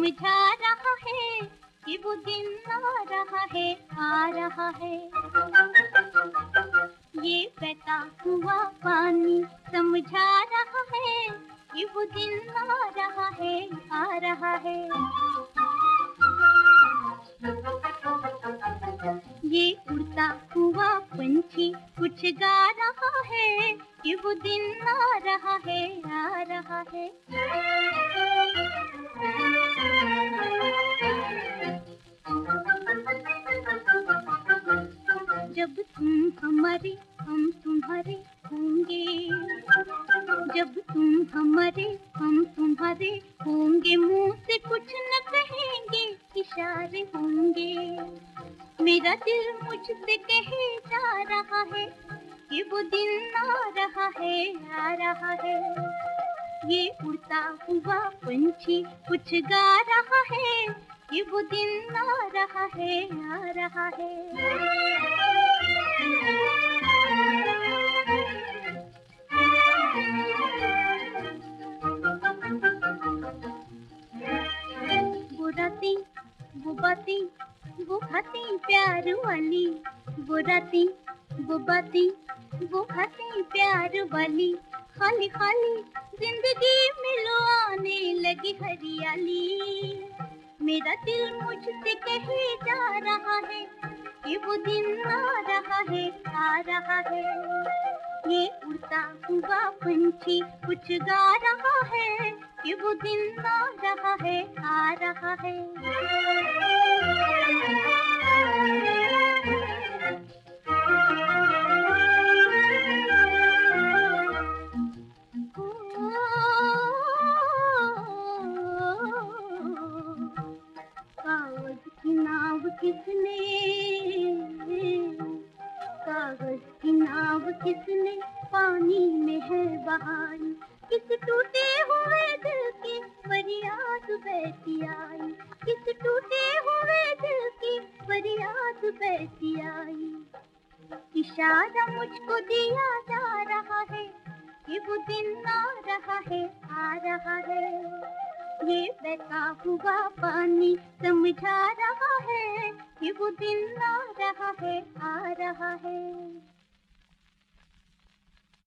समझा रहा है कि वो दिन आ रहा है, आ रहा है। ये बहता हुआ पानी समझा रहा है कि वो दिन आ रहा है, आ रहा है। ये उड़ता हुआ पंछी कुछ गा रहा है कि वो दिन आ रहा है, आ रहा है। जब तुम हमारे हम तुम्हारे होंगे, जब तुम हमारे हम तुम्हारे होंगे, मुंह से कुछ न कहेंगे, इशारे होंगे। मेरा दिल मुझसे कहे जा रहा है कि वो दिन आ रहा है, आ रहा है। ये उड़ता हुआ पंछी कुछ गा रहा है कि वो दिन आ रहा है, आ रहा है। वो रातें, वो बातें, वो बातें प्यार वाली, वो रातें, वो बातें, वो बातें प्यार वाली। खाली खाली जिंदगी में लो आने लगी हरियाली। मेरा दिल मुझसे कहे जा रहा है कि वो दिन आ रहा है, आ रहा है। ये उड़ता हुआ पंछी कुछ गा रहा है कि वो दिन आ रहा है, आ रहा है। कागज की नाव किसने, कागज की नाव किसने पानी में है बहाई। किस टूटे हुए दिल की फरियाद बहती आई, किस टूटे हुए दिल की फरियाद बहती आई। इशारा मुझको दिया जा रहा है कि वो दिन आ रहा है, आ रहा है। ये बहता हुआ पानी समझा रहा है कि वो दिन आ रहा है, आ रहा है।